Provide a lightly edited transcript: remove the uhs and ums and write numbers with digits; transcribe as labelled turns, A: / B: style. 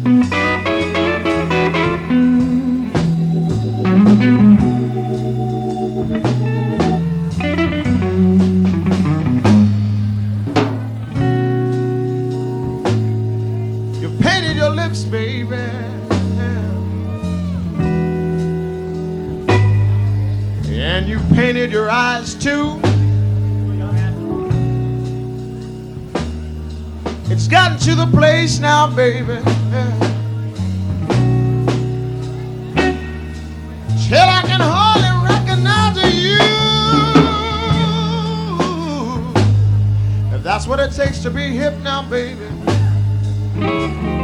A: You painted your lips, baby, and you painted your eyes too. It's gotten to the place now, baby, till I can hardly recognize you. If that's what it takes to be hip now, baby.